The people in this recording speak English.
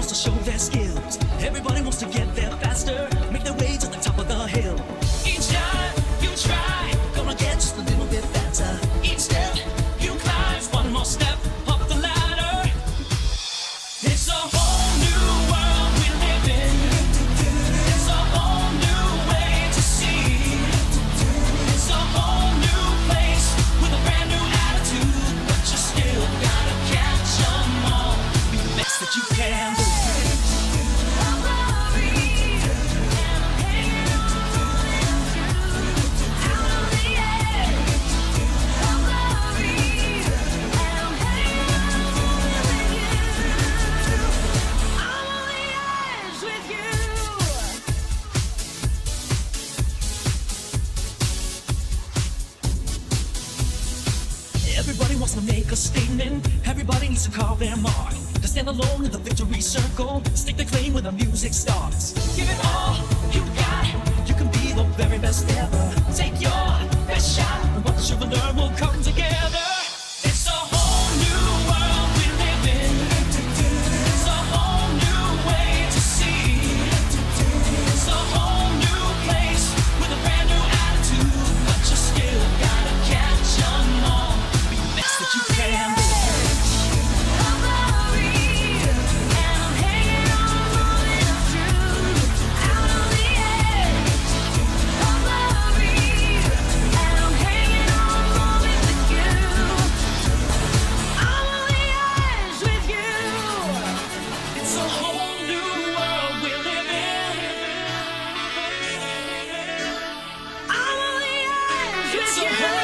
wants to show their skills. Everybody wants to get there faster, make their way to the top of the hill. Each time you try, gonna get just a little bit better. Each step you climb, one more step up the ladder. It's a whole new world we live in. It's a whole new way to see. It's a whole new place with a brand new attitude, but you still gotta catch 'em all. Be the best that you can do. Everybody wants to make a statement. Everybody needs to carve their mark. To stand alone in the victory circle. Stake the claim when the music starts. Give it all you got. You can be the very best ever. Take your best shot. And what you will learn will come together. It's a whole new world we live in. It's a whole new way to see. It's a whole new place with a brand new attitude. But you still gotta catch 'em all. That you can do. It's a whole new world we live in. I'm on the edge with you.